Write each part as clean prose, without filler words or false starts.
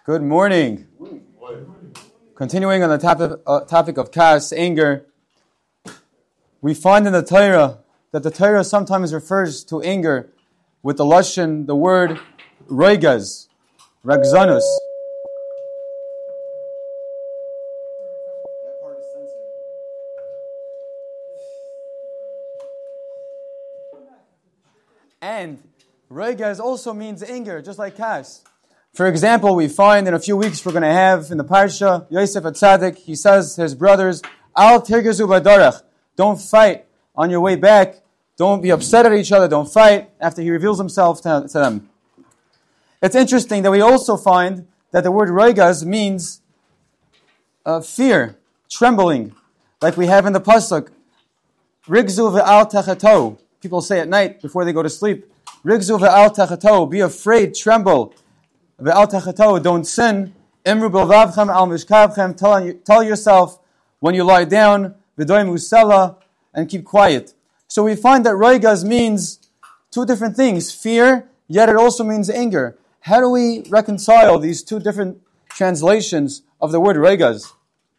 Good morning. Continuing on the topic of kas, anger, we find in the Torah that the Torah sometimes refers to anger with the lashon, the word roigaz, ragzanus. And roigaz also means anger, just like kas. For example, we find in a few weeks we're going to have in the Parsha, Yosef HaTzadik, he says to his brothers, Al tirgezu b'darach, don't fight on your way back, don't be upset at each other, don't fight, after he reveals himself to them. It's interesting that we also find that the word roigaz means fear, trembling, like we have in the Pasuk, Rigzu ve'al tachato, people say at night before they go to sleep, Rigzu ve'al tachato, be afraid, tremble, ve'al tachato, don't sin, Imru b'lavchem al mishkavchem, tell yourself when you lie down, v'doy musela, and keep quiet. So we find that roigaz means two different things, fear, yet it also means anger. How do we reconcile these two different translations of the word roigaz?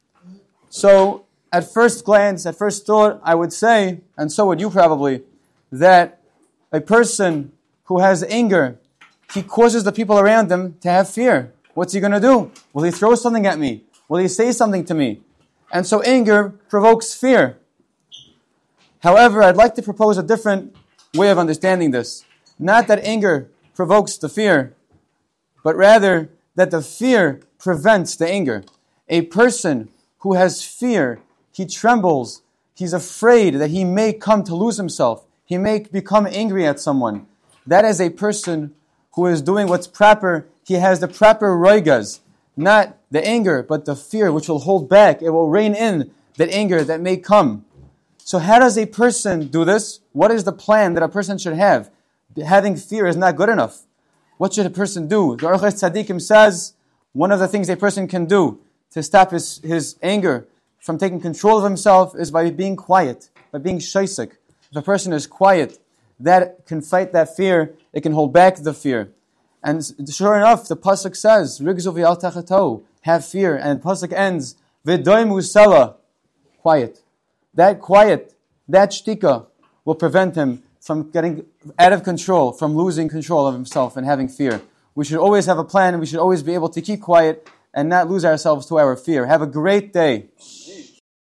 So, at first glance, at first thought, I would say, and so would you probably, that a person who has anger, he causes the people around him to have fear. What's he going to do? Will he throw something at me? Will he say something to me? And so anger provokes fear. However, I'd like to propose a different way of understanding this. Not that anger provokes the fear, but rather that the fear prevents the anger. A person who has fear, he trembles, he's afraid that he may come to lose himself, he may become angry at someone. That is a person who is doing what's proper. He has the proper roigaz, not the anger, but the fear which will hold back. It will rein in that anger that may come. So how does a person do this? What is the plan that a person should have? Having fear is not good enough. What should a person do? The Orchos Tzadikim says one of the things a person can do to stop his anger from taking control of himself is by being quiet, by being shaisik. If a person is quiet, that can fight that fear, it can hold back the fear. And sure enough, the Pasuk says, Rigzu v'al tachato, have fear, and the Pasuk ends, V'doy musela, quiet. That quiet, that shtika, will prevent him from getting out of control, from losing control of himself and having fear. We should always have a plan, and we should always be able to keep quiet and not lose ourselves to our fear. Have a great day.